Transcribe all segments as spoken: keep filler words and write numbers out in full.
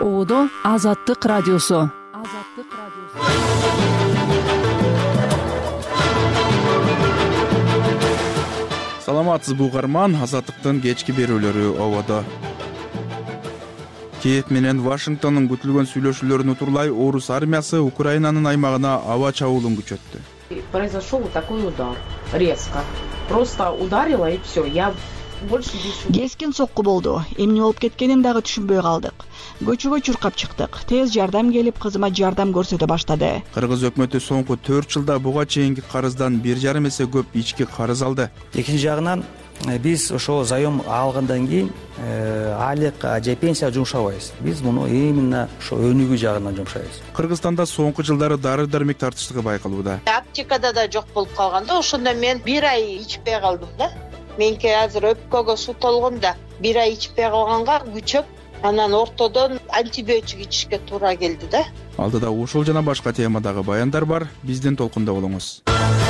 Оодо Азаттык радиосу. Азаттык радиосу. Саламатсызбы угарман, Азаттыктын кечки берүүлөрү ободо. Киев менен Вашингтондун күтүлгөн сүйлөшүүлөрүн утурлай Орус армиясы Украинанын аймагына аба чабуулун күчөттү. Произошел такой удар, резко. Просто ударило и все. Я больше ничего. Кескин сокку болду. Эмне болуп кеткенин дагы түшүнбөй калдык. Көчөгө чуркап чыктык. Тез жардам келип, кызыма жардам көрсөтө баштады. Кыргыз өкмөтү соңку төрт жылда буга чейинки карыздан бир жарым эсе көп ички карыз алды. Экинчи жагынан биз ошо заем алгандан кийин айлык же пенсия жумшабайбыз. Биз муну именно ошо өнүгүү жагынан жумшайбыз. Кыргызстанда соңку жылдары дары-дармек тартыштыгы байкалууда. Аптекада да жок болуп калганда, ошондо мен бир ай ичпей калдым да. Менки азыр өпкөгө суу толгон да, бир ай ичпей калганга күчөп, анан ортодон антибиотик ичишке туура келди да. Алдыда ушул жана башка темадагы баяндар бар. Биздин толкунда болуңуз.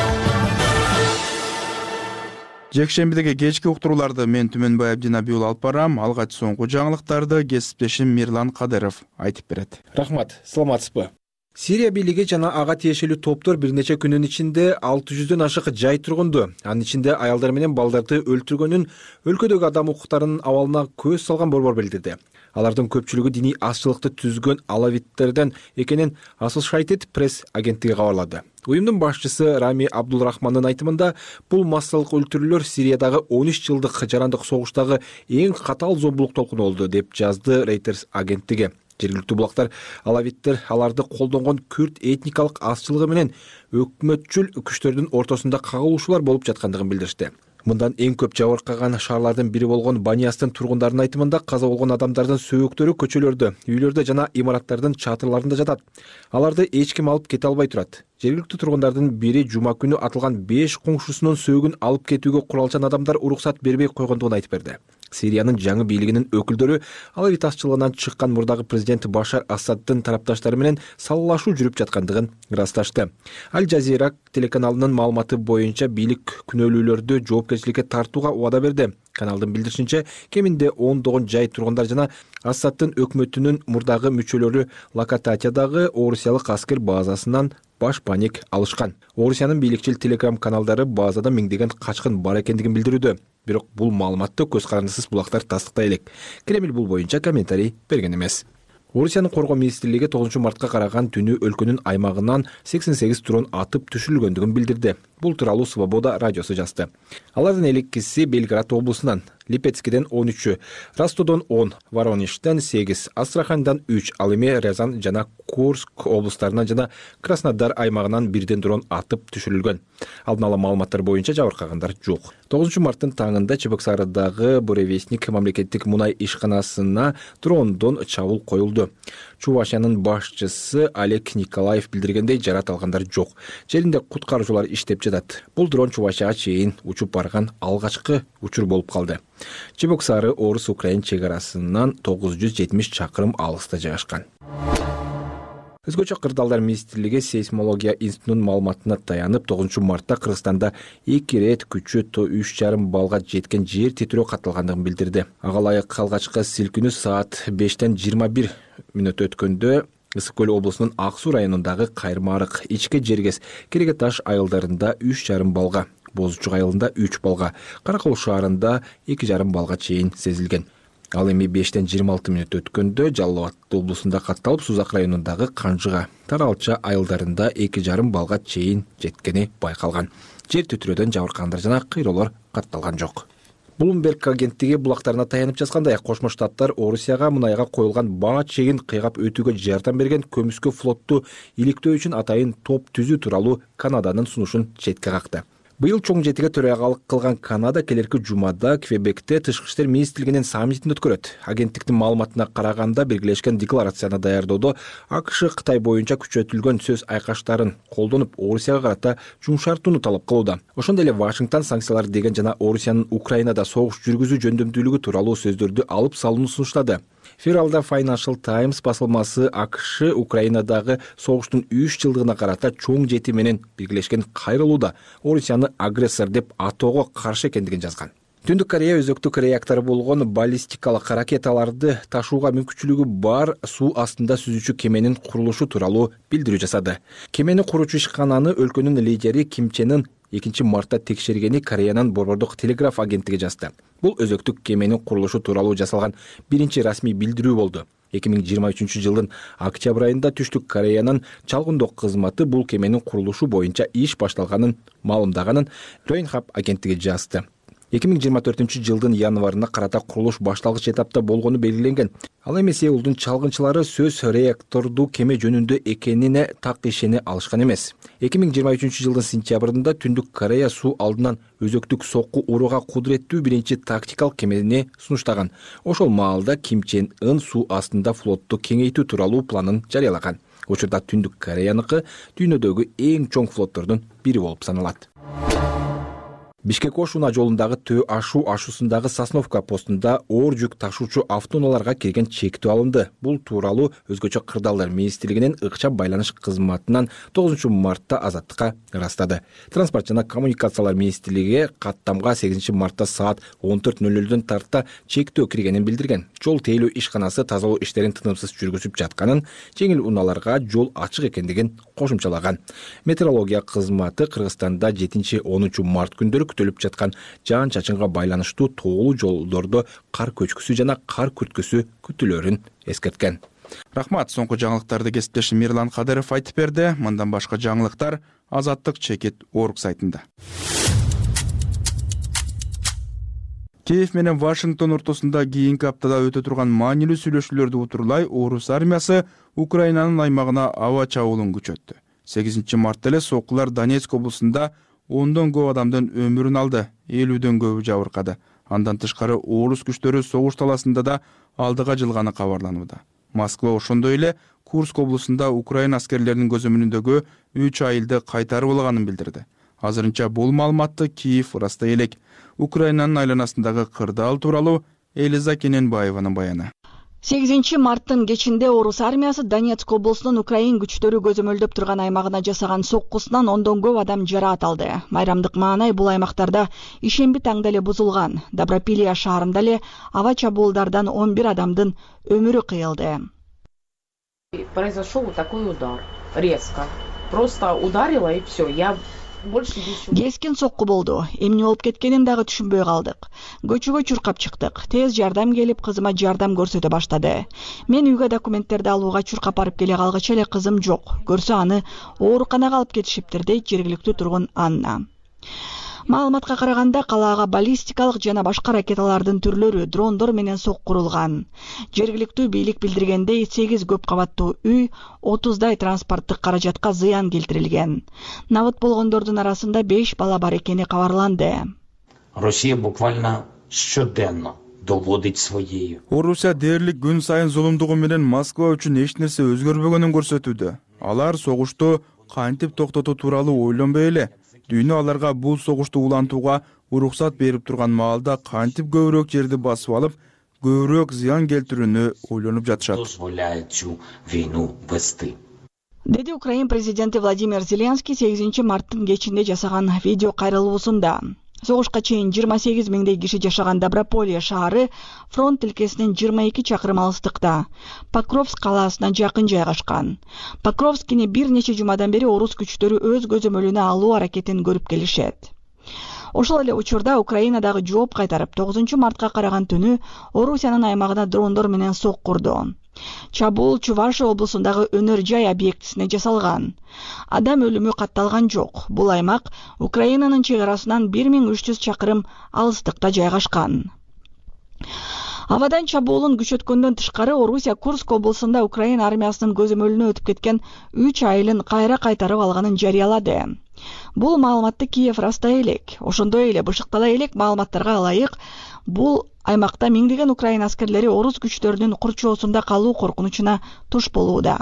Жекшембидеги кечки уктурууларды мен Түмөнбай Абдинабиул алып барам. Алгач соңку жаңылыктарды кесиптешим Мирлан Кадыров айтып берет. Рахмат, саламатсызбы? Сирия бийлиги жана ага тиешелүү топтор бир нече күнүн ичинде алты жүздөн ашык жай тургунду, анын ичинде аялдар менен балдарды өлтүргөнүн өлкөдөгү адам укуктарынын абалына көз салган борбор билдирди. Алардын көпчүлүгү диний азчылыкты түзгөн алавиттерден экенин Associated Press агенттиги кабарлады. Уюмдун башчысы Рами Абдулрахмандын айтымында, бул массалык өлтүрүүлөр Сириядагы он үч жылдык жарандык согуштагы эң катаал зомбулук толкуну болду, деп жазды Reuters агенттиги. Жергиликтүү булактар алавиттер аларды колдонгон күрд этникалык азчылыгы менен өкмөтчүл күчтөрдүн ортосунда кагылышуулар болуп жаткандыгын билдиришти. Мындан эң көп жабыркаган шаарлардын бири болгон Баниястын тургундарынын айтымында, каза болгон адамдардын сөөктөрү көчөлөрдө, үйлөрдө жана имараттардын чатырларында жатат. Аларды эч ким алып кете албай турат. Жергиликтүү тургундардын бири жума күнү атылган беш коңшусунун сөөгүн алып кетүүгө куралчан адамдар уруксат бербей койгондугун айтып берди. Сириянын жаңы бийлигинин өкүлдөрү алавит азчылыгынан чыккан мурдагы президент Башар Асаддын тарапташтары менен саллашуу жүрүп жаткандыгын ырасташты. Аль Жазира телеканалынын маалыматы боюнча бийлик күнөөлүүлөрдү жоопкерчиликке тартууга убада берди. Каналдын билдиришинче, кеминде ондогон жай тургундар жана Асаддын өкмөтүнүн мурдагы мүчөлөрү Лакататиядагы орусиялык аскер базасынан баш паник алышкан. Орусиянын бийликчил телеграм каналдары базада миңдеген качкын бар экендигин билдирүүдө. Бирок бул маалыматты көз карандысыз булактар тастыктай элек. Кремль бул боюнча комментарий берген эмес. Орусиянын коргоо министрлиги тогузунчу мартка караган түнү өлкөнүн аймагынан сексен сегиз дрон атып түшүрүлгөндүгүн билдирди. Бул тууралуу Свобода радиосу жазды. Алардын элеккиси Белград облусунан, Липецкиден он үчү, Ростовдон он, Воронежден сегиз, Астрахандан үч, ал эми Рязань жана Курск облустарынан жана Краснодар аймагынан бирден дрон атып түшүрүлгөн. Алдын ала маалыматтар боюнча жабыркагандар жок. тогузунчу марттын таңында Чебоксардагы Буревестник мамлекеттик мунай ишканасына дрондон чабуул коюлду. Чувашиянын башчысы Олег Николаев билдиргендей, жарат алгандар жок. Жеринде куткаруучулар иштеп жатат. Бул дрон Чувашияга чейин учуп барган алгачкы учур болуп калды. Чебоксары Орус-Украин чегарасынан тогуз жүз жетимиш чакырым алыста жайгашкан. Өзгөчө Кырдаалдар министрлиги сейсмология институтунун маалыматына таянып, тогузунчу мартта Кыргызстанда эки ирет күчү үч жарым балга жеткен жер титирөө катталгандыгын билдирди. Ага ылайык алгачкы силкинүү саат бештен жыйырма бир мүнөт өткөндө Ысык көл облусунун Ак Суу районундагы Кайрмарык, Ичке Жергес, Кереге Таш айылдарында үч жарым балга, Бозучук айылында үч балга, Каракол шаарында эки жарым балга чейин сезилген. Ал эми бештен жыйырма алты мүнөт өткөндө Жалал Абад облусунда катталып, Сузак районундагы Канжыга, Таралча айылдарында эки жарым балга чейин жеткени байкалган. Жер титирөөдөн жабыркагандар жана кыйроолор катталган жок. Bloomberg агенттиги булактарына таянып жазгандай, Кошмо Штаттар Орусияга мунайга коюлган баа чегин кыйгап өтүүгө жардам берген көмүскө флотту иликтөө үчүн атайын топ түзүү тууралуу Канаданын сунушун четке какты. Быйыл чоң жетиге төрагалык кылган Канада келерки жумада Квебекте тышкы иштер министрлигинин саммитин өткөрөт. Агенттиктин маалыматына караганда, белгилешкен декларацияны даярдоодо АКШ Кытай боюнча күчөтүлгөн сөз айкаштарын колдонуп, Орусияга карата жумшартууну талап кылууда. Ошондой эле Вашингтон санкциялар деген жана Орусиянын Украинада согуш жүргүзүү жөндөмдүүлүгү тууралуу сөздөрдү алып салууну сунуштады. Февралда Financial Times басылмасы АКШ Украинадагы согуштун үч жылдыгына карата чоң жети менен биргелешкен кайрылууда Орусияны агрессор деп атоого каршы экендигин жазган. Түндүк Корея өзөктүк реактор болгон баллистикалык ракеталарды ташууга мүмкүнчүлүгү бар суу астында сүзүүчү кеменин курулушу тууралуу билдирүү жасады. Кемени куручу ишкананы өлкөнүн лидери Ким Чен Ын экинчи мартта текшергени Кореянын борбордук телеграф агенттиги жазды. Бул өзөктүк кеменин курулушу тууралуу жасалган биринчи расмий билдирүү болду. эки миң жыйырма үчүнчү жылдын октябрь айында Түштүк Кореянын чалгындоо кызматы бул кеменин курулушу боюнча иш башталганын маалымдаганын Yonhap агенттиги жазды. эки миң жыйырма төртүнчү жылдын январына карата курулуш башталгыч этапта болгону белгиленген. Ал эми Сеулдун чалгынчылары сөз реакторду кеме жөнүндө экенине так ишене алышкан эмес. эки миң жыйырма үчүнчү жылдын сентябрында Түндүк Корея суу алдынан өзөктүк сокку урууга кудуреттүү биринчи тактикалык кемени сунуштаган. Ошол маалда Ким Чен Ын суу астында флотту кеңейтүү тууралуу планын жарыялаган. Учурда Түндүк Кореяныкы дүйнөдөгү эң чоң флоттордун бири болуп саналат. Бишкек-Ош унаа жолундагы Төө ашуу ашуусундагы Сосновка постунда оор жүк ташуучу автоунааларга кирген чектөө алынды. Бул тууралуу өзгөчө кырдаалдар министрлигинин ыкчам байланыш кызматынан тогузунчу мартта Азаттыкка ырастады. Транспорт жана коммуникациялар министрлиги каттамга сегизинчи мартта саат он төрт ноль нөлдөн тарта чектөө киргенин билдирген. Жол тейлөө ишканасы тазалоо иштерин тынымсыз жүргүзүп жатканын, жеңил унааларга жол ачык экендигин кошумчалаган. Метеорология кызматы Кыргызстанда жетинчи онунчу март күндөрү күтүлүп жаткан жаан-чачынга байланыштуу тоолуу жолдордо кар көчкүсү жана кар күрткүсү күтүлөрүн эскерткен. Рахмат, соңку жаңылыктарды кесиптешим Мирлан Кадыров айтып берди. Мындан башка жаңылыктар Азаттык чекит орг сайтында. Киев менен Вашингтон ортосунда кийинки аптада өтө турган маанилүү сүйлөшүүлөрдү утурлай Орус армиясы Украинанын аймагына аба чабуулун күчөттү. сегизинчи мартта эле соккулар Донецк облусунда ондон көп адамдын өмүрүн алды, элүүдөн көбү жабыркады. Андан тышкары орус күчтөрү согуш таласында да алдыга жылганы кабарланууда. Москва ошондой эле Курск облусунда Украина аскерлеринин көзөмөлүндөгү үч айылды кайтарып алганын билдирди. Азырынча бул маалыматты Киев ырастай элек. Украинанын айланасындагы кырдаал тууралуу Элиза Кененбаеванын баяны. сегизинчи марттын кечинде Орус армиясы Донецк облусунун Украин күчтөрү көзөмөлдөп турган аймагына жасаган соккусунан ондон көп адам жараат алды. Майрамдык маанай бул аймактарда ишемби таңда эле бузулган. Добропилия шаарында эле аба чабуулдардан он бир адамдын өмүрү кыйылды. Произошел такой удар. Резко. Просто ударило и все. Я Кескин сокку болду. Эмне болуп кеткенин дагы түшүнбөй калдык. Көчөгө чуркап чыктык. Тез жардам келип, кызыма жардам көрсөтө баштады. Мен үйгө документтерди алууга чуркап барып келе калгыча эле кызым жок. Көрсө аны ооруканага алып кетишиптир, дейт жергиликтүү тургун Анна. Маалыматка караганда калаага баллистикалык жана башка ракеталардын түрлөрү дрондор менен соккурулган. Жергиликтүү бийлик билдиргендей сегиз көп кабаттуу үй, отуздай транспорттук каражатка зыян келтирилген. Набыт болгондордун арасында беш бала бар экени кабарланды. Россия буквально щоденно доводить своею. Орусия дээрлик күн сайын зулумдугу менен Москва үчүн эч нерсе өзгөрбөгөнүн көрсөтүүдө. Алар согушту кантип токтотуу тууралуу ойлонбой эле, дүйнө аларга бул согушту улантууга уруксат берип турган маалда кантип көбүрөөк жерди басып алып, көбүрөөк зыян келтирүүнү ойлонуп жатышат. Дозволяет цю войну вести. Деди Украин президенти Владимир Зеленский сегизинчи марттын кечинде жасаган видео кайрылуусунда. Согушка чейин жыйырма сегиз миңдей киши жашаган Доброполье шаары фронт тилкесинен жыйырма эки чакырым алыстыкта, Покровск калаасына жакын жайгашкан. Покровскини бир нече жумадан бери орус күчтөрү өз көзөмөлүнө алуу аракетин көрүп келишет. Ошол эле учурда Украинадагы жооп кайтарып тогузунчу мартка караган түнү Орусиянын аймагына дрондор менен соккурду. Чабуул Чувашия облусундагы өнөр жай объектисине жасалган. Адам өлүмү катталган жок. Бул аймак Украинанын чек арасынан бир миң үч жүз чакырым алыстыкта жайгашкан. Абадан чабуулун күчөткөндөн тышкары Орусия Курск облусунда Украина армиясынын көзөмөлүнө өтүп кеткен үч айылын кайра кайтарып алганын жарыялады. Бул маалыматты Киев растай элек. Ошондой эле бышыктала элек маалыматтарга ылайык, бул аймакта миңдеген Украина аскерлери орус күчтөрүнүн курчоосунда калуу коркунучуна туш болууда.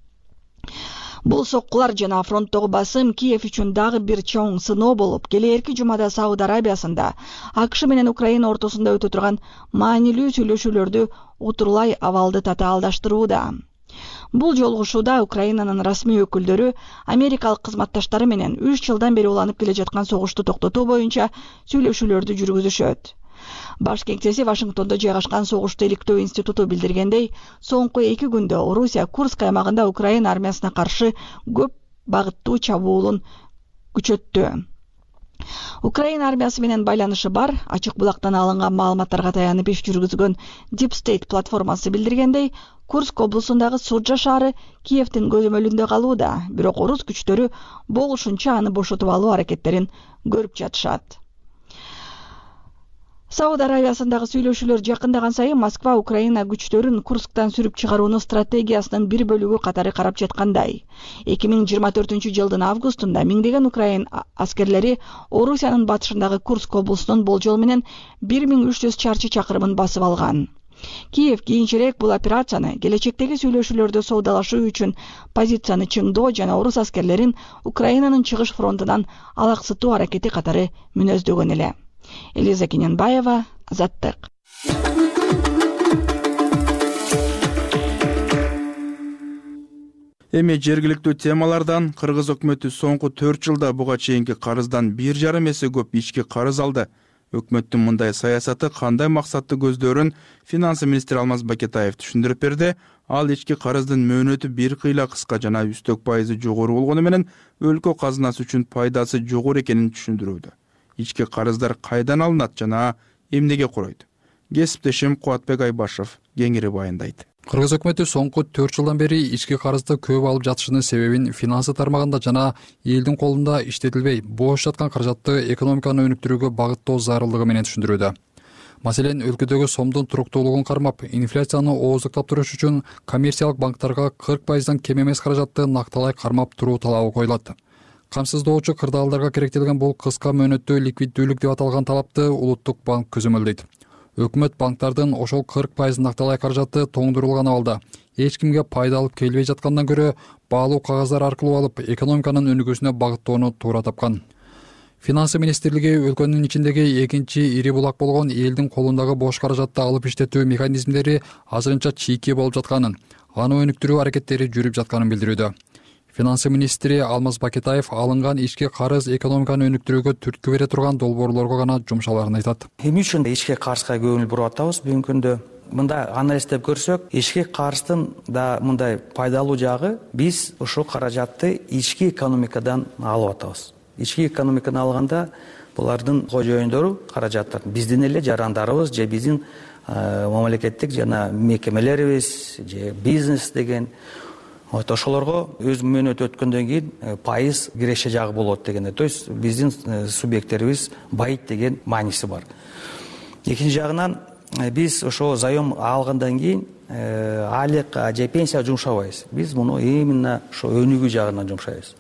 Бул соккулар жана фронттогу басым Киев үчүн дагы бир чоң сыноо болуп, келээрки жумада Сауд Арабиясында АКШ менен Украина ортосунда өтө турган маанилүү сүйлөшүүлөрдү утурлай абалды татаалдаштырууда. Бул жолугушууда Украинанын расмий өкүлдөрү америкалык кызматташтары менен үч жылдан бери уланып келе жаткан согушту токтотуу боюнча сүйлөшүүлөрдү жүргүзүшөт. Баш кеңсеси Вашингтондо жайгашкан согушту иликтөө институту билдиргендей, соңку эки күндө Орусия Курск аймагында Украина армиясына каршы көп багыттуу чабуулун күчөттү. Украина армиясы менен байланышы бар ачык булактан алынган маалыматтарга таянып иш жүргүзгөн Deep State платформасы билдиргендей, Курск облусундагы Суджа шаары Киевдин көзөмөлүндө калууда, бирок орус күчтөрү болушунча аны бошотуп алуу аракеттерин көрүп жатышат. Сауд Аравиясындагы сүйлөшүүлөр жакындаган сайын Москва Украина күчтөрүн Курсктан сүрүп чыгарууну стратегиясынын бир бөлүгү катары карап жаткандай. эки миң жыйырма төртүнчү жылдын августунда миңдеген Украин аскерлери Орусиянын батышындагы Курск облусунун болжол менен бир миң үч жүз чарчы чакырымын басып алган. Киев кийинчерээк бул операцияны келечектеги сүйлөшүүлөрдө соодалашуу үчүн позицияны чыңдоо жана орус аскерлерин Украинанын чыгыш фронтунан алаксытуу аракети катары мүнөздөгөн эле. Элиза Кененбаева, Азаттык. Эми жергиликтүү темалардан Кыргыз өкмөтү соңку төрт жылда буга чейинки карыздан бир жарым эсе көп ички карыз алды. Өкмөттүн мындай саясаты кандай максатты көздөрүн финансы министри Алмаз Бакетаев түшүндүрүп берди. Ал ички карыздын мөөнөтү бир кыйла кыска жана үстөк пайызы жогору болгону менен өлкө казынасы үчүн пайдасы жогору экенин түшүндүрүүдө. Ички карыздар кайдан алынат жана эмнеге куройт? Кесиптешим Кубатбек Айбашев кеңири баяндайт. Кыргыз өкмөтү соңку төрт жылдан бери ички карызды көп алып жатышынын себебин финансы тармагында жана элдин колунда иштетилбей бош жаткан каражатты экономиканы өнүктүрүүгө багыттоо зарылдыгы менен түшүндүрүүдө. Маселен, өлкөдөгү сомдун туруктуулугун кармап, инфляцияны ооздуктап туруш үчүн коммерциялык банктарга кырк пайыздан кем эмес каражатты накталай кармап туруу талабы коюлат. Камсыздоочу кырдаалдарга керектелген бул кыска мөөнөттүү ликвиддүүлүк деп аталган талапты Улуттук банк көзөмөлдөйт. Өкмөт банктардын ошол кырк пайыз накталай каражаты тоңдурулган абалда эч кимге пайда алып келбей жаткандан көрө баалуу кагаздар аркылуу алып экономиканын өнүгүүсүнө багыттоону туура тапкан. Финансы министрлиги өлкөнүн ичиндеги экинчи ири булак болгон элдин колундагы бош каражатты алып иштетүү механизмдери азырынча чийки болуп жатканын, аны өнүктүрүү аракеттери жүрүп жатканын билдирүүдө. Финансы министри Алмаз Бакетаев алынган ички карыз экономиканы өнүктүрүүгө түрткү бере турган долбоорлорго гана жумшаларын айтат. Эмне үчүн ички карызга көңүл буруп атабыз бүгүнкү күндө? Мындай анализдеп көрсөк, ички карыздын да мындай пайдалуу жагы биз ушул каражатты ички экономикадан алып атабыз. Ички экономиканы алганда булардын кожоюндору каражаттар биздин эле жарандарыбыз же биздин мамлекеттик жана мекемелерибиз же бизнес деген ошолорго өз мөөнөтү өткөндөн кийин пайыз киреше жагы болот дегенде, то есть биздин субъекттерибиз байыйт деген мааниси бар. Экинчи жагынан биз ошо заем алгандан кийин айлык же пенсия жумшабайбыз. Биз муну именно ошо өнүгүү жагына жумшайбыз.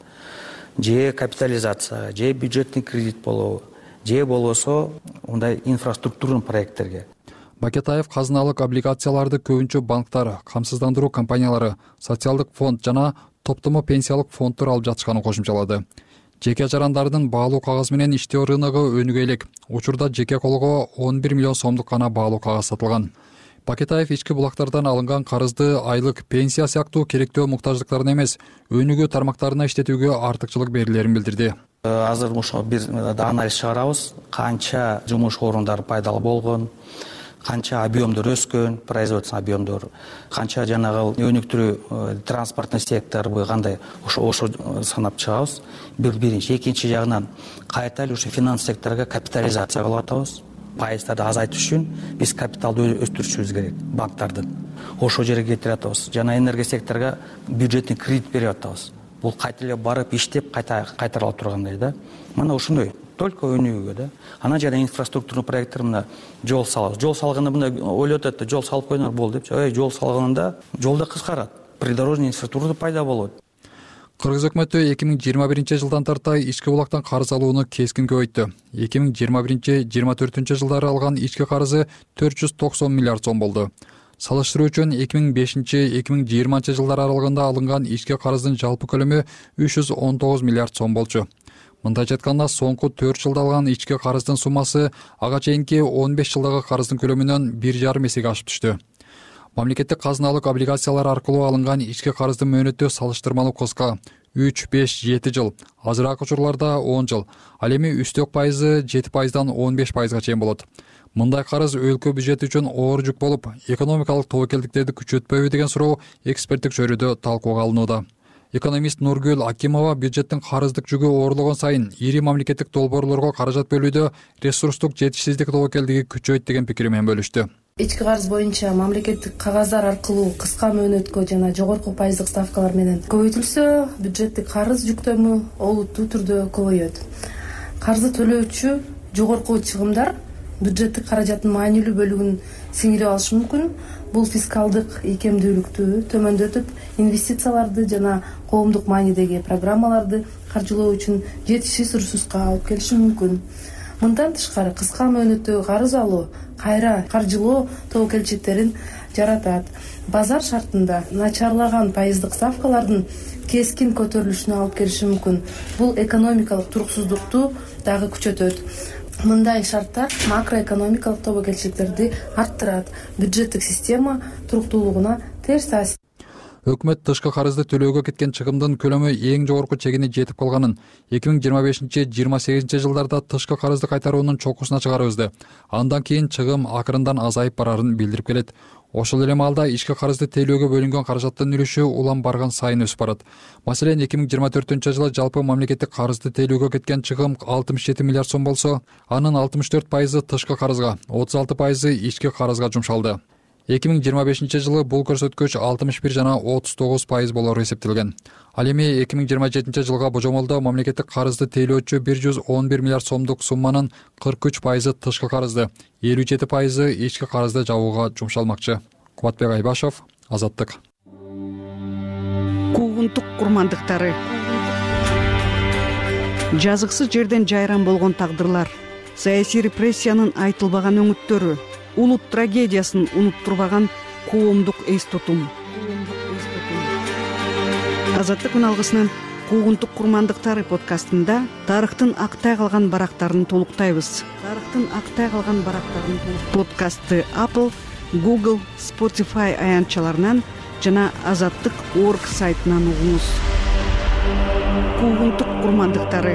Же капитализация, же бюджетный кредит болобу, же болбосо мындай инфраструктурный проекттерге. Бакетаев казыналык облигацияларды көбүнчө банктар, камсыздандыруу компаниялары, социалдык фонд жана топтомо пенсиялык фонддор алып жатышканын кошумчалады. Жеке жарандардын баалуу кагаз менен иштөө рыногу өнүгө элек. Учурда жеке колго он бир миллион сомдук гана баалуу кагаз сатылган. Бакетаев ички булактардан алынган карызды айлык пенсия сыяктуу керектөө муктаждыктарына эмес, өнүгүү тармактарына иштетүүгө артыкчылык берилерин билдирди. Азыр ошо бир анализ чыгарабыз, канча жумуш орундары пайдалуу болгон, канча объемдор өскөн, производственный объемдор, канча жанагы өнүктүрүү транспортный сектору кандай, ошо ошо санап чыгабыз. Бир биринчи, экинчи жагынан кайта эле ушу финанс секторго капитализация кылып атабыз. Пайыздарды азайтыш үчүн биз капиталды өстүрүшүбүз керек банктардын. Ошол жерге кетирип атабыз. Жана энергия секторго бюджетный кредит берип атабыз. Бул кайта эле барып иштеп кайта кайтарыла тургандай да. Мына ошондой только өнүгүүгө да. Анан жана инфраструктурный проекттер мына жол салабыз. Жол салганда мына ойлоп атат, жол салып койдуңар болду депчи. Ой, жол салганда жолда кыскарат. Придорожный инфраструктура пайда болот. Кыргыз өкмөтү эки миң жыйырма биринчи жылдан тартай ички булактан карыз алууну кескин көбөйттү. эки миң жыйырма биринчи жыйырма төртүнчү жылдары алган ички карызы төрт жүз токсон миллиард сом болду. Салыштыруу үчүн эки миң бешинчи эки миң жыйырманчы жылдар аралыгында алынган ички карыздын жалпы көлөмү үч жүз он тогуз миллиард сом болчу. Мындайча айтканда, соңку төрт жылда алган ички карыздын суммасы ага чейинки он беш жылдагы карыздын көлөмүнөн бир жарым эсеге ашып түштү. Мамлекеттик казыналык облигациялар аркылуу алынган ички карыздын мөөнөтү салыштырмалуу кыска үч, беш, жети жыл, азыраак учурларда он жыл. Ал эми үстөк пайызы жети пайыздан он беш пайызга чейин болот. Мындай карыз өлкө бюджети үчүн оор жүк болуп, экономикалык тобокелдиктерди күчөтпөйбү деген суроо эксперттик чөйрөдө талкууга алынууда. Экономист Нургүл Акимова бюджеттин карыздык жүгү оорлогон сайын ири мамлекеттик долбоорлорго каражат бөлүүдө ресурстук жетишсиздик тобокелдиги күчөйт деген пикири менен бөлүштү. Ички карыз боюнча мамлекеттик кагаздар аркылуу кыска мөөнөткө жана жогорку пайыздык ставкалар менен көбөйтүлсө, бюджеттик карыз жүктөмү олуттуу түрдө көбөйөт. Карызды төлөөчү жогорку чыгымдар бюджеттик каражаттын маанилүү бөлүгүн сиңирип алышы мүмкүн. Бул фискалдык ийкемдүүлүктү төмөндөтүп, инвестицияларды жана коомдук маанидеги программаларды каржылоо үчүн жетишсиз ресурска алып келиши мүмкүн. Мындан тышкары кыска мөөнөттөгү карыз алуу кайра каржылоо тобокелчиликтерин жаратат. Базар шартында начарлаган пайыздык ставкалардын кескин көтөрүлүшүнө алып келиши мүмкүн. Бул экономикалык туруксуздукту дагы күчөтөт. Мындай шарттар макроэкономикалык тобокелчиликтерди арттырат, бюджеттик система туруктуулугуна терс таасир. Өкмөт тышкы карызды төлөөгө кеткен чыгымдын көлөмү эң жогорку чегине жетип калганын, эки миң жыйырма бешинчи — жыйырма сегизинчи жылдарда тышкы карызды кайтаруунун чокусуна чыгарыбызды. Андан кийин чыгым акырындан азайып барарын билдирип келет. Ошол эле маалда ички карызды тейлөөгө бөлүнгөн каражаттын үлүшү улам барган сайын өсүп барат. Маселен, эки миң жыйырма төртүнчү жылы жалпы мамлекеттик карызды тейлөөгө кеткен чыгым алтымыш жети миллиард сом болсо, анын алтымыш төрт пайызы тышкы карызга, отуз алты пайызы ички карызга жумшалды. эки миң жыйырма бешинчи жылы бул көрсөткүч алтымыш бир жана отуз тогуз пайыз болору эсептелген. Ал эми эки миң жыйырма жетинчи жылга божомолдо мамлекеттик карызды тейлөөчү бир жүз он бир миллиард сомдук сумманын кырк үч пайызы тышкы карызды, элүү жети пайызы ички карызды жабууга жумшалмакчы. Кубатбек Айбашев, Азаттык. Куугунтук курмандыктары. Жазыксыз жерден жайран болгон тагдырлар, саясий репрессиянын айтылбаган өңүттөрү, улут трагедиясын унуттурбаган коомдук эс тутум. Азаттык үналгысынын Куугунтук курмандыктары подкастында тарыхтын актай калган барактарын толуктайбыз. Тарыхтын актай калган барактарын подкастты Apple, Google, Spotify аянтчаларынан жана азаттык точка орг сайтынан угуңуз. Куугунтук курмандыктары.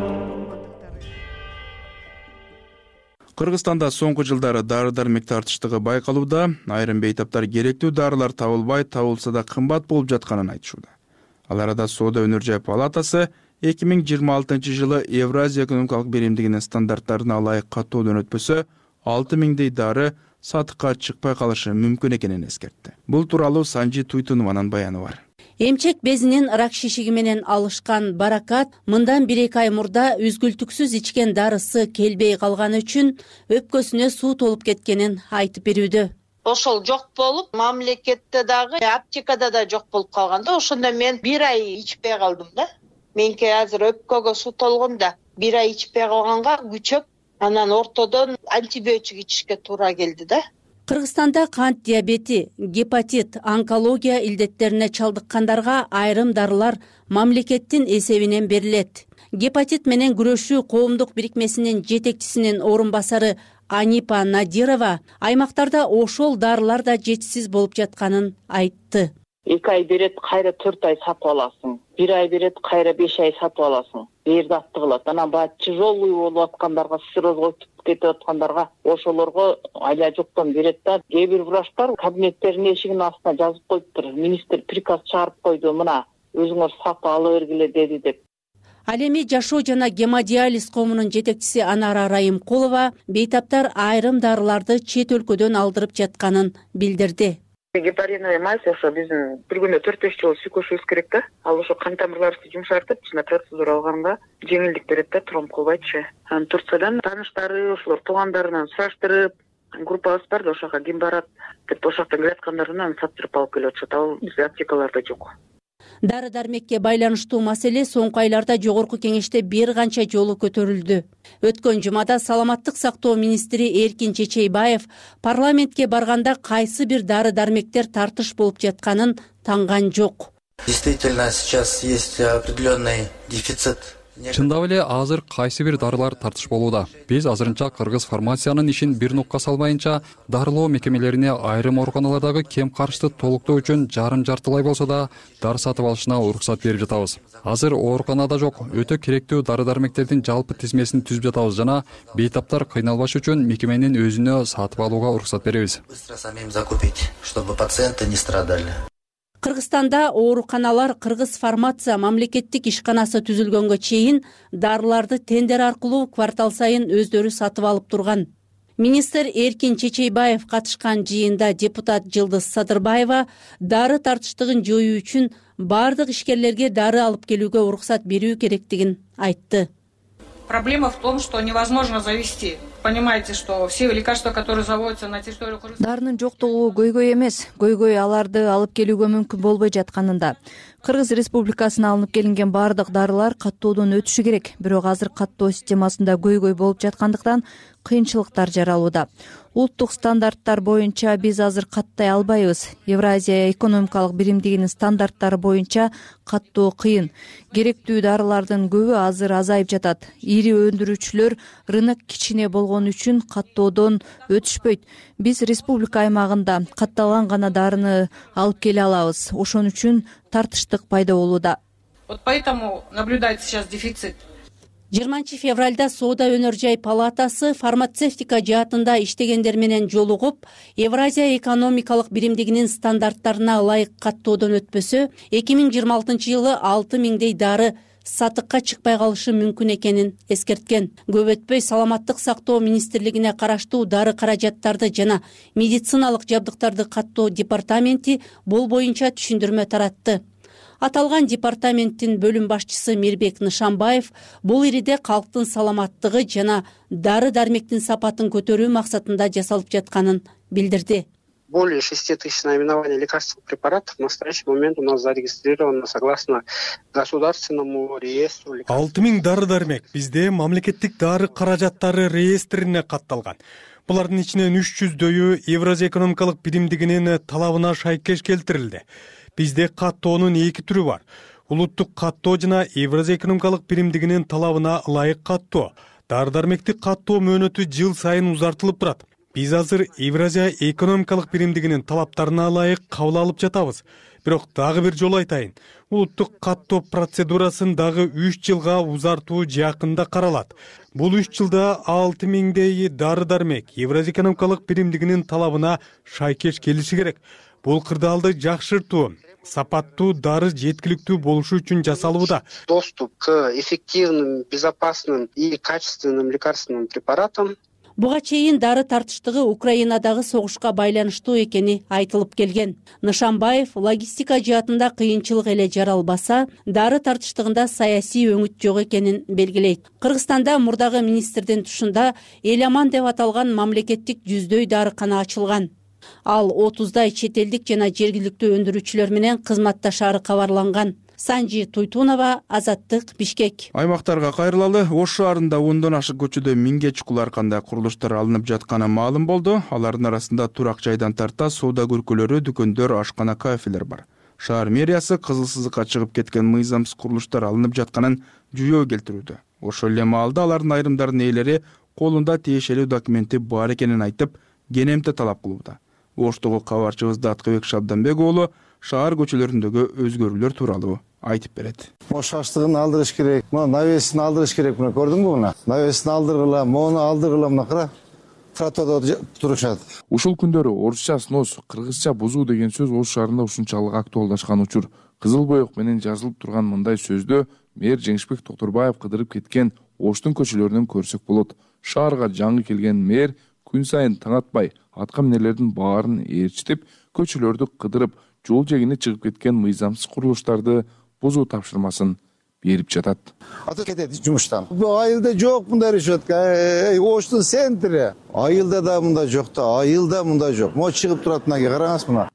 Кыргызстанда соңку жылдары дары-дармек тартыштыгы байкалууда, айрым бейтаптар керектүү дарылар табылбай, табылса да кымбат болуп жатканын айтышууда. Ал арада Соода өнөр жай палатасы эки миң жыйырма алтынчы жылы Евразия экономикалык беримдигинин стандарттарына ылайык катуудан өтпөсө, алты миңдей дары сатыкка чыкпай калышы мүмкүн экенин эскертти. Бул тууралуу Санжи Туйтунованын баяны бар. Эмчек безинин рак шишиги менен алышкан Баракат мындан бир эки ай мурда үзгүлтүксүз ичкен дарысы келбей калганы үчүн өпкөсүнө суу толуп кеткенин айтып берүүдө. Ошол жок болуп, мамлекетте дагы, аптекада да жок болуп калганда, ошондо мен бир ай ичпей калдым да. Менке азыр өпкөгө суу толгон да, бир ай ичпей калганга күчөп, анан ортодон антибиотик ичишке туура келди да. Кыргызстанда кант диабети, гепатит, онкология илдеттерине чалдыккандарга айрым дарылар мамлекеттин эсебинен берилет. Гепатит менен күрөшүү коомдук бирикмесинин жетекчисинин орун басары Анипа Надирова аймактарда ошол дарылар да жетишсиз болуп жатканын айтты. эки ай берет, кайра төрт ай сатып аласың. бир ай берет, кайра беш ай сатып аласың. Берди атты кылат. Анан баягы тяжелый болуп аткандарга, сирозго кетип аткандарга ошолорго айла жоктон берет да. Кээ бир врачтар кабинеттеринин эшигинин астына жазып коюптур. Министр приказ чыгарып койду, мына өзүңөр сатып ала бергиле деди деп. Ал эми жашоо жана гемодиализ коомунун жетекчиси Анара Райымкулова бейтаптар айрым дарыларды чет өлкөдөн алдырып жатканын билдирди. Гепариновый мазь ошо биздин бир күндө төрт беш жолу сүйкөшүбүз керек да. Ал ошо кан тамырларыбызды жумшартып, жана процедура алганга жеңилдик берет да, тромб кылбайчы. Анан Турциядан тааныштары, ошолор туугандарынан сураштырып, группабыз бар да, ошого ким барат деп ошоктон келаткандарынан сатып алып келип атышат. Ал бизде аптекаларда жок. Дары-дармекке байланыштуу маселе соңку айларда жогорку кеңеште бир канча жолу көтөрүлдү. Өткөн жумада саламаттык сактоо министри Эркин Чечейбаев парламентке барганда кайсы бир дары-дармектер тартыш болуп жатканын танган жок. Действительно, сейчас есть определенный дефицит Чындап эле азыр кайсы бир дарылар тартыш болууда. Биз азырынча кыргыз фармациянын ишин бир нокка салбайынча дарылоо мекемелерине айрым ооруканалардагы кем карышты толуктоо үчүн жарым жартылай болсо да дары сатып алышына уруксат берип жатабыз. Азыр ооруканада жок, өтө керектүү дары дармектердин жалпы тизмесин түзүп жатабыз жана бейтаптар кыйналбаш үчүн мекеменин өзүнө сатып алууга уруксат беребиз. Быстро самим закупить, чтобы пациенты не страдали. Кыргызстанда ооруканалар Кыргыз фармация мамлекеттик ишканасы түзүлгөнгө чейин дарыларды тендер аркылуу квартал сайын өздөрү сатып алып турган. Министр Эркин Чечейбаев катышкан жыйында депутат Жылдыз Садырбаева дары тартыштыгын жоюу үчүн бардык ишкерлерге дары алып келүүгө уруксат берүү керектигин айтты. Проблема в том, что невозможно завести. Понимаете, что все лекарства, которые заводятся на территорию Кыргызстана... Дарынын жоктугу көйгөй эмес, көйгөй аларды алып келүүгө мүмкүн болбой жатканында. Кыргыз Республикасына алынып келинген бардык дарылар каттоодон өтүшү керек, бирок азыр каттоо системасында көйгөй болуп жаткандыктан кыйынчылыктар жаралууда. Улуттук стандарттар боюнча биз азыр каттай албайбыз. Евразия экономикалык биримдигинин стандарттары боюнча каттоо кыйын. Керектүү дарылардын көбү азыр азайып жатат. Ири өндүрүүчүлөр рынок кичине болгон үчүн каттоодон өтүшпөйт. Биз республика аймагында катталган гана дарыны алып келе алабыз. Ошон үчүн тартыштык пайда болууда. Вот поэтому наблюдается сейчас дефицит. жыйырманчы февралда Соода өнөр жай палатасы фармацевтика жаатында иштегендер менен жолугуп, Евразия экономикалык биримдигинин стандарттарына ылайык каттоодон өтпөсө, эки миң жыйырма алтынчы жылы алты миңдей дары сатыкка чыкпай калышы мүмкүн экенин эскерткен. Көп өтпөй Саламаттык сактоо министрлигине караштуу дары каражаттарды жана медициналык жабдыктарды каттоо департаменти бул боюнча түшүндүрмө таратты. Аталган департаменттин бөлүм башчысы Мирбек Нышанбаев бул ириде калктын саламаттыгы жана дары дармектин сапатын көтөрүү максатында жасалып жатканын билдирди. Более шести тысяч наименований лекарственных препаратов в настоящий момент у нас зарегистрировано согласно государственному реестру. алты миң дары дармек бизде мамлекеттик дары каражаттары реестрине катталган. Булардын ичинен үч жүздөйү Евразия экономикалык биримдигинин талабына шайкеш келтирилди. Бизде каттоонун эки түрү бар. Улуттук каттоо жана Евразия экономикалык биримдигинин талабына ылайык каттоо. Дары дармекти каттоо мөөнөтү жыл сайын узартылып турат. Биз азыр Евразия экономикалык биримдигинин талаптарына ылайык кабыл алып жатабыз. Бирок дагы бир жолу айтайын. Улуттук каттоо процедурасын дагы үч жылга узартуу жакында каралат. Бул үч жылда алты миңдей дары дармек Евразия экономикалык биримдигинин талабына шайкеш келиши керек. Бул кырдаалды жакшыртуу, сапаттуу дары жеткиликтүү болушу үчүн жасалууда. Доступ к эффективным, безопасным и качественным лекарственным препаратам. Буга чейин дары тартыштыгы Украинадагы согушка байланыштуу экени айтылып келген. Нышанбаев логистика жаатында кыйынчылык эле жаралбаса, дары тартыштыгында саясий өңүт жок экенин белгилейт. Кыргызстанда мурдагы министрдин тушунда Эл аман деп аталган мамлекеттик жүздөй дарыкана ачылган. Ал отуздай чет элдик жана жергиликтүү өндүрүүчүлөр менен кызматташаары кабарланган. Санжи Туйтунова, Азаттык, Бишкек. Аймактарга кайрылалы. Ош шаарында ондон ашык көчөдө миңге чукул ар кандай курулуштар алынып жатканы маалым болду. Алардын арасында турак жайдан тарта соода көркөлөрү, дүкөндөр, ашкана, кафелер бар. Шаар мэриясы кызыл сызыкка чыгып кеткен мыйзамсыз курулуштар алынып жатканын жүйөө келтирүүдө. Ошол эле маалда алардын айрымдарынын ээлери колунда тиешелүү документи бар экенин айтып, кенемте талап кылууда. Оштогу кабарчыбыз Даткыбек Шабданбек уулу шаар көчөлөрүндөгү өзгөрүүлөр тууралуу айтып берет. Ош аштыгын алдырыш керек, мына навесин алдырыш керек. Мына көрдүңбү мына? Навесин алдыргыла, мону алдыргыла, мына кара. Тротуарда турушат. Ушул күндөрү орусча снос, кыргызча бузуу деген сөз Ош шаарында ушунчалык актуалдашкан учур. Кызыл боек менен жазылып турган мындай сөздө мэр Жеңишбек Токторбаев кыдырып кеткен Оштун көчөлөрүнөн көрсөк болот. Шаарга жаңы келген мэр күн сайын таң атпай атка минерлердин баарын ээрчитип, көчөлөрдү кыдырып, жол жегине чыгып кеткен мыйзамсыз курулуштарды бузуу тапшырмасын берип жатат. Ата кетет жумуштан. Айылда жок мындай решетка. Оштун центри. Айылда да мындай жок да, айылда мындай жок. Мо чыгып туратынаке караңыз мына.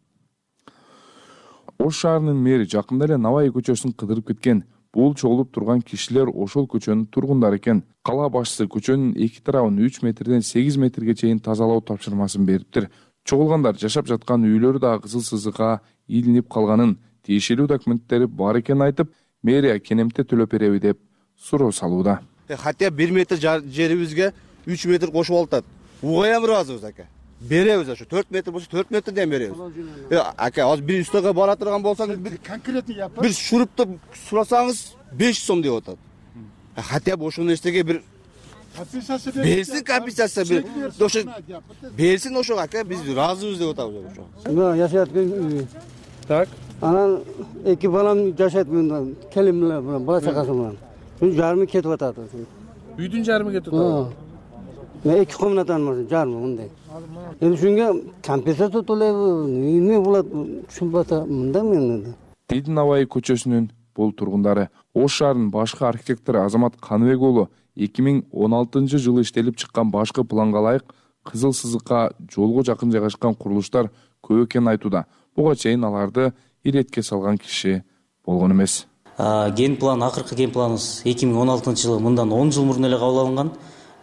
Ош шаарынын мэри жакында эле Навай көчөсүн кыдырып кеткен. Бул чогулуп турган кишилер ошол көчөнүн тургундары экен. Кала башчысы көчөнүн эки тарабын үч метрден сегиз метрге чейин тазалоо тапшырмасын бериптир. Чогулгандар жашап жаткан үйлөрү да кызыл сызыкка илинип калганын, тиешелүү документтери бар экенин айтып, мэрия кенемте төлөп береби деп суроо салууда. Хотя бир метр жерибизге үч метр кошуп атат. Угаям ыраазыбыз ака. Беребиз ошо төрт метр болсо төрт метрден беребиз. Ака, азыр бир үстөгө бара турган болсоңуз бир конкретный япыр. Бир шурупты сурасаңыз беш сом деп атат. Хотя бы ошону эчтеге бир компенсация берсин, компенсация бер. Ошо берсин ошо ака, биз ыраазыбыз деп атабыз ошо. Мен жашайт үй. Так. Анан эки балам жашайт мындан, келим менен, бала чакасы менен. Үн жарымы кетип атат. Үйдүн жарымы кетип атат. Мен эки комнатаны бар, жарымы мындай. Эми ушунга компенсация төлөйбү, эмне болот, түшүнбөй атам мындай мен. Тейдин Абай көчөсүнүн бул тургундары Ош шаарынын башкы архитектору Азамат Каныбек уулу эки миң он алтынчы жылы иштелип чыккан башкы планга ылайык кызыл сызыкка жолго жакын жайгашкан курулуштар көп экенин айтууда. Буга чейин аларды иретке салган киши болгон эмес. Ген план, акыркы ген планыбыз эки миң он алтынчы жылы, мындан он жыл мурун эле кабыл алынган.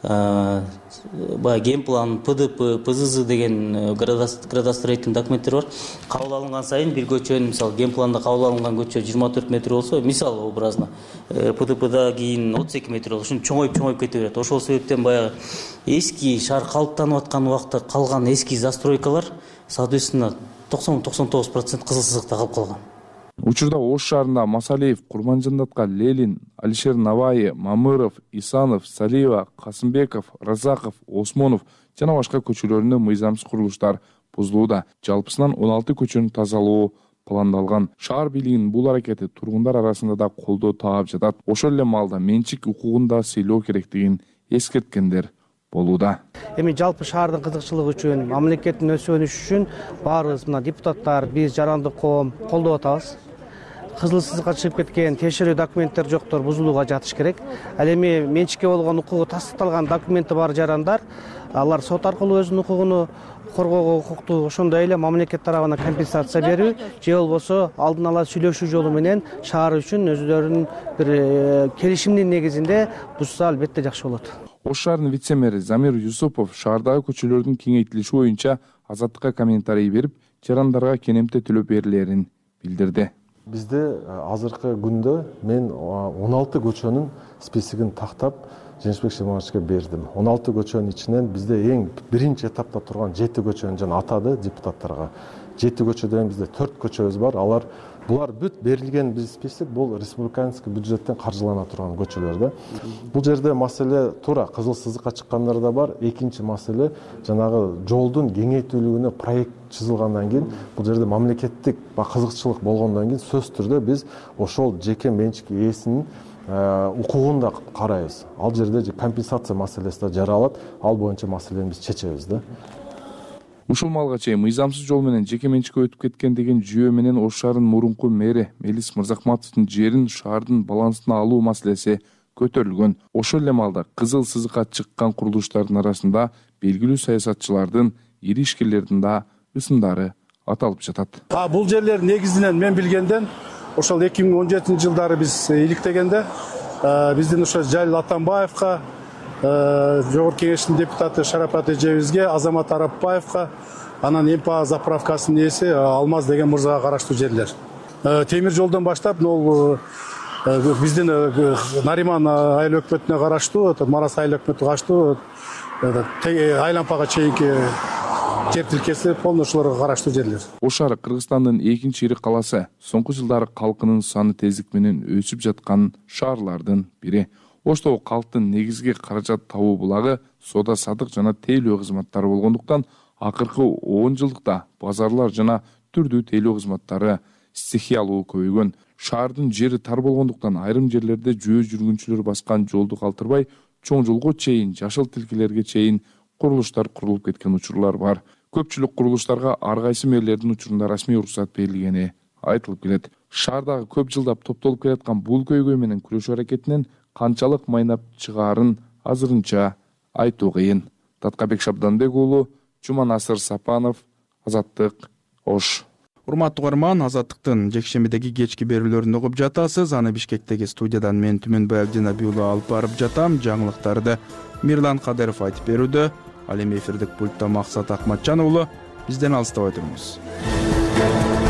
Баягы ген план, П Д П, П З З деген градостроительный документтер бар. Кабыл алынган сайын бир көчөнүн, мисалы, ген планда кабыл алынган көчө жыйырма төрт метр болсо, мисалы образно, П Д Пда кийин отуз эки метр болот. Ушун чоңоюп-чоңоюп кете берет. Ошол себептен баягы эски шаар калыптанып аткан убакта калган эски застройкалар, соответственно, токсон токсон тогуз процент кызыл сызыкта калып калган. Учурда Ош шаарында Масалиев, Курманжандатка, Лелин, Алишер Наваи, Мамыров, Исанов, Салиева, Касымбеков, Разаков, Осмонов жана башка көчөлөрүндө мыйзамсыз курулуштар бузулууда. Жалпысынан он алты көчөнүн тазалоо пландалган. Шаар бийлигинин бул аракети тургундар арасында да колдоо таап жатат. Ошол эле маалда менчик укугун да сыйлоо керектигин эскерткендер болууда. Эми жалпы шаардын кызыкчылыгы үчүн, мамлекеттин өсүшү үчүн баарыбыз мына депутаттар, биз жарандык коом колдоп атабыз. Кызыл сызыкка чыгып кеткен текшерүү документтер жоктор бузулууга жатыш керек. Ал эми менчикке болгон укугу тастыкталган документи бар жарандар, алар сот аркылуу өзүнүн укугуну коргоого укуктуу. Ошондой эле мамлекет тарабынан компенсация берүү же болбосо алдын ала сүйлөшүү жолу менен шаар үчүн өздөрүнүн бир келишимдин негизинде бузса албетте жакшы болот. Ош шаарынын вице-мэри Замир Юсупов шаардагы көчөлөрдүн кеңейтилиши боюнча Азаттыкка комментарий берип, жарандарга кенемте төлөп берилерин билдирди. Бизде азыркы күндө мен он алты көчөнүн списигин тактап Женишбек Шимановичке бердим. он алты көчөнүн ичинен бизде эң биринчи этапта турган жети көчөнү жана атады депутаттарга. жети көчөдөн бизде төрт көчөбүз бар. Алар булар бүт берилген биз список бул республиканский бюджеттен каржылана турган көчөлөр да. Бул жерде маселе туура кызыл сызыкка чыккандар да бар. Экинчи маселе жанагы жолдун кеңейтүүлүгүнө проект чызылгандан кийин бул жерде мамлекеттик кызыкчылык болгондон кийин сөзсүз түрдө биз ошол жеке менчик ээсинин укугун да карайбыз. Ал жерде компенсация маселеси да жаралат. Ал боюнча маселени биз чечебиз да. Ушул малга чейин мыйзамсыз жол менен жеке менчикке өтүп кеткен деген жүйө менен Ош шаарынын мурунку мэри Мелис Мырзахматовдун жерин шаардын балансына алуу маселеси көтөрүлгөн. Ошол эле маалда кызыл сызыкка чыккан курулуштардын арасында белгилүү саясатчылардын, ири ишкерлердин да ысымдары аталып жатат. А бул жерлер негизинен мен билгенден ошол эки миң он жетинчи жылдары биз иликтегенде биздин ошо Жалил Атамбаевка, Жогорку кеңештин депутаты Шарапат эжебизге, Азамат Арапбаевка, анан Эмпа заправкасынын ээси Алмаз деген мырзага караштуу жерлер. Темир жолдон баштап ол биздин Нариман айыл өкмөтүнө караштуу, Марас айыл өкмөтүнө караштуу айлампага чейинки жер тилкеси полношолорго караштуу жерлер. Ош шаары Кыргызстандын экинчи ири каласы. Соңку жылдары калкынын саны тездик менен өсүп жаткан шаарлардын бири. Оштогу калктын негизги каражат табуу булагы соода садык жана тейлөө кызматтары болгондуктан акыркы он жылдыкта базарлар жана түрдүү тейлөө кызматтары стихиялуу көбөйгөн. Шаардын жери тар болгондуктан айрым жерлерде жөө жүргүнчүлөр баскан жолду калтырбай, чоң жолго чейин, жашыл тилкелерге чейин курулуштар курулуп кеткен учурлар бар. Көпчүлүк курулуштарга ар кайсы мэрлердин учурунда расмий уруксат берилгени айтылып келет. Шаардагы көп жылдап топтолуп келаткан бул көйгөй менен күрөшүү аракетинен канчалык майнап чыгаарын азырынча айтуу кыйын. Таткабек Шабданбек уулу, Жуманасыр Сапанов, Азаттык, Ош. Урматтуу угарман, Азаттыктын жекшембидеги кечки берүүлөрүн угуп жатасыз. Аны Бишкектеги студиядан мен Түмөнбай Абдинабий уулу алып барып жатам. Жаңылыктарды Мирлан Кадыров айтып берүүдө. Ал эми эфирдик пультта Максат Акматжан уулу. Бизден алыстабай туруңуз.